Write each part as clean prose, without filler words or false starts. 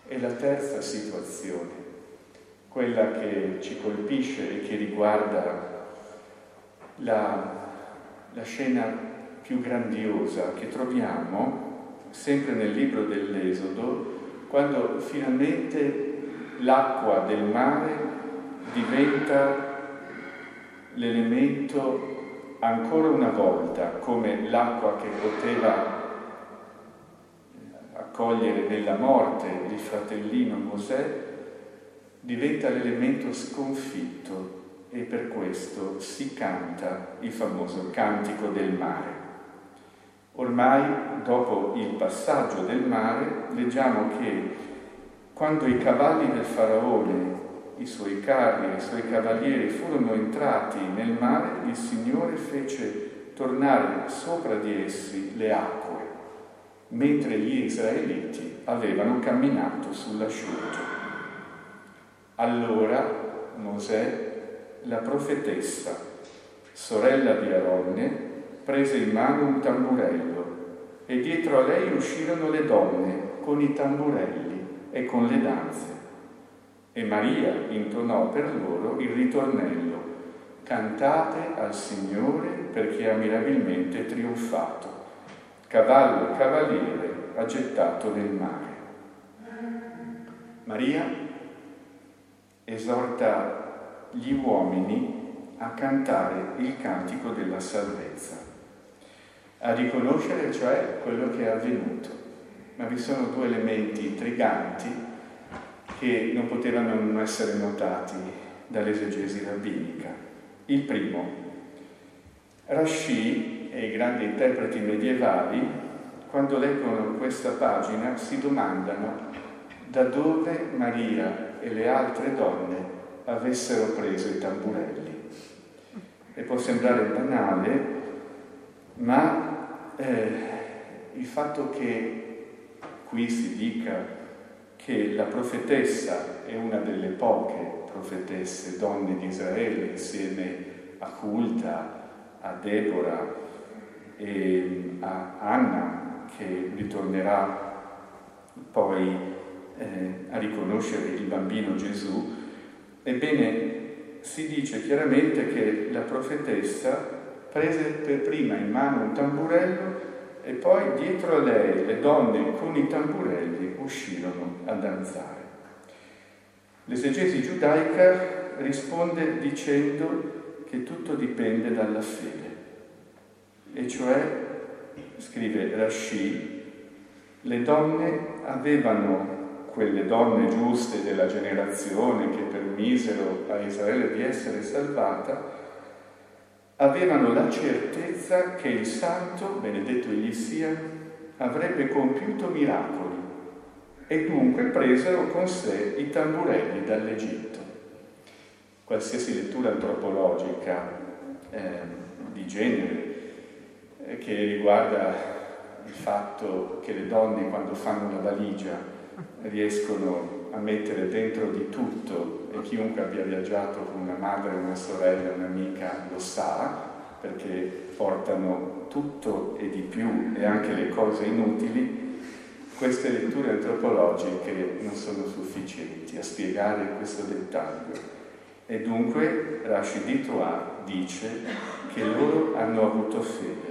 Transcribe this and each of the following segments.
E la terza situazione, quella che ci colpisce e che riguarda la scena più grandiosa che troviamo sempre nel libro dell'Esodo, quando finalmente l'acqua del mare diventa l'elemento ancora una volta, come l'acqua che poteva accogliere nella morte il fratellino Mosè, diventa l'elemento sconfitto, e per questo si canta il famoso cantico del mare. Ormai, dopo il passaggio del mare, leggiamo che quando i cavalli del faraone, i suoi carri e i suoi cavalieri furono entrati nel mare, il Signore fece tornare sopra di essi le acque, mentre gli israeliti avevano camminato sull'asciutto. Allora Mosè, la profetessa, sorella di Aronne, prese in mano un tamburello e dietro a lei uscirono le donne con i tamburelli e con le danze. E Maria intonò per loro il ritornello: cantate al Signore perché ha mirabilmente trionfato, cavallo e cavaliere ha gettato nel mare. Maria esorta gli uomini a cantare il cantico della salvezza, a riconoscere cioè quello che è avvenuto. Ma vi sono due elementi intriganti che non potevano non essere notati dall'esegesi rabbinica. Il primo, Rashi e i grandi interpreti medievali, quando leggono questa pagina, si domandano da dove Maria e le altre donne avessero preso i tamburelli. E può sembrare banale, ma il fatto che qui si dica che la profetessa è una delle poche profetesse donne di Israele, insieme a Hulda, a Deborah e a Anna, che ritornerà poi a riconoscere il bambino Gesù, ebbene si dice chiaramente che la profetessa prese per prima in mano un tamburello e poi dietro a lei le donne con i tamburelli uscirono a danzare. L'esegesi giudaica risponde dicendo che tutto dipende dalla fede, e cioè, scrive Rashi, le donne avevano, quelle donne giuste della generazione che permisero a Israele di essere salvata, avevano la certezza che il Santo, benedetto egli sia, avrebbe compiuto miracoli, e dunque presero con sé i tamburelli dall'Egitto. Qualsiasi lettura antropologica di genere che riguarda il fatto che le donne, quando fanno la valigia, riescono a mettere dentro di tutto, e chiunque abbia viaggiato con una madre, una sorella, un'amica lo sa, perché portano tutto e di più, e anche le cose inutili. Queste letture antropologiche non sono sufficienti a spiegare questo dettaglio, e dunque Rashi di Troyes dice che loro hanno avuto fede.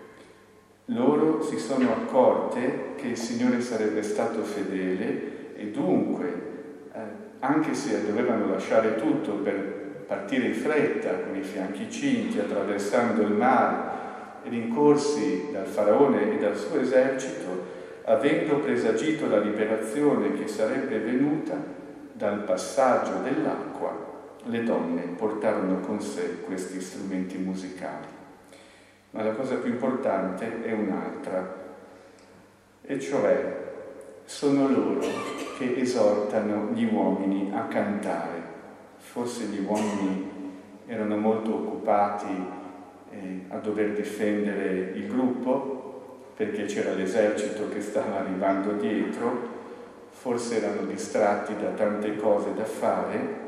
Loro si sono accorte che il Signore sarebbe stato fedele, e dunque, anche se dovevano lasciare tutto per partire in fretta, con i fianchi cinti, attraversando il mare, rincorsi dal faraone e dal suo esercito, avendo presagito la liberazione che sarebbe venuta dal passaggio dell'acqua, le donne portarono con sé questi strumenti musicali. Ma la cosa più importante è un'altra, e cioè sono loro che esortano gli uomini a cantare. Forse gli uomini erano molto occupati a dover difendere il gruppo, perché c'era l'esercito che stava arrivando dietro, forse erano distratti da tante cose da fare.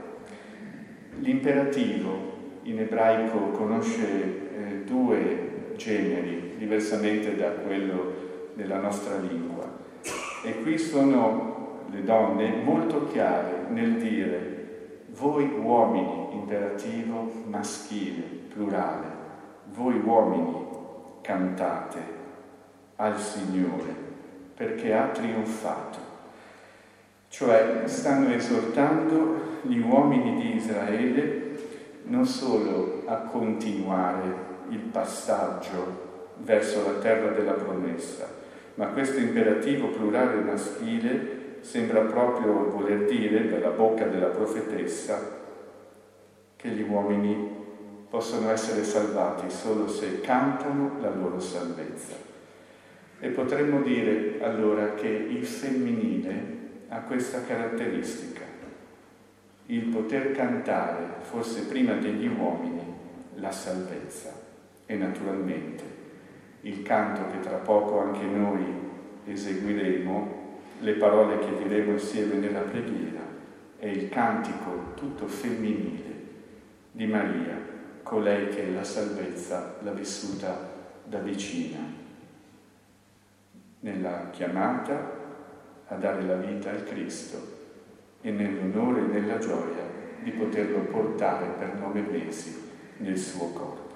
L'imperativo in ebraico conosce due generi, diversamente da quello della nostra lingua, e qui sono le donne molto chiare nel dire: voi uomini, imperativo maschile, plurale, voi uomini cantate al Signore perché ha trionfato. Cioè stanno esortando gli uomini di Israele non solo a continuare il passaggio verso la terra della promessa, ma questo imperativo plurale maschile sembra proprio voler dire, dalla bocca della profetessa, che gli uomini possono essere salvati solo se cantano la loro salvezza. E potremmo dire allora che il femminile ha questa caratteristica, il poter cantare, forse prima degli uomini, la salvezza. E naturalmente il canto che tra poco anche noi eseguiremo, le parole che diremo insieme nella preghiera, è il cantico tutto femminile di Maria, colei che la salvezza l'ha vissuta da vicina, nella chiamata a dare la vita al Cristo e nell'onore e nella gioia di poterlo portare per 9 mesi nel suo corpo.